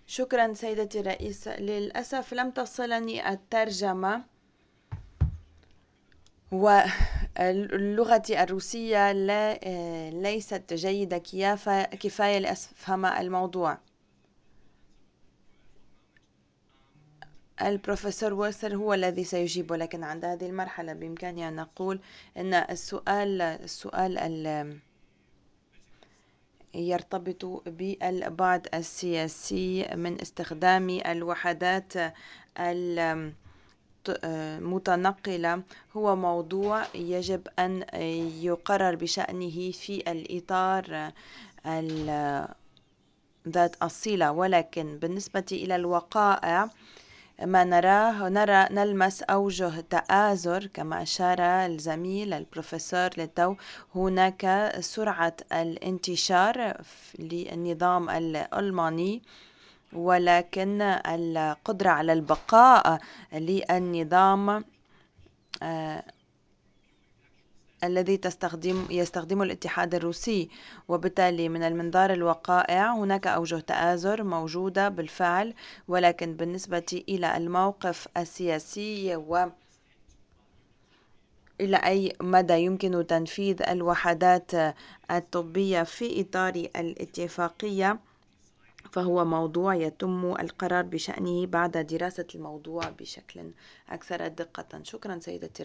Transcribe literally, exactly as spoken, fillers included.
شكرا سيدتي الرئيسة، للأسف لم تصلني الترجمة، ولغتي الروسية لا ليست جيدة كفاية لأفهم الموضوع. البروفيسور ويسر هو الذي سيجيب، ولكن عند هذه المرحلة بإمكاني أن نقول أن السؤال السؤال يرتبط بالبعد السياسي من استخدام الوحدات المتنقلة. هو موضوع يجب أن يقرر بشأنه في الإطار ذات الصلة، ولكن بالنسبة إلى الوقائع ما نراه نرى نلمس أوجه تآزر كما أشار الزميل البروفيسور للتو. هناك سرعة الانتشار للنظام الألماني، ولكن القدرة على البقاء للنظام آه الذي تستخدم يستخدم الاتحاد الروسي. وبالتالي من المنظار الوقائع هناك أوجه تآزر موجودة بالفعل، ولكن بالنسبة إلى الموقف السياسي و إلى أي مدى يمكن تنفيذ الوحدات الطبية في إطار الاتفاقية، فهو موضوع يتم القرار بشأنه بعد دراسة الموضوع بشكل أكثر دقة. شكرا سيدتي.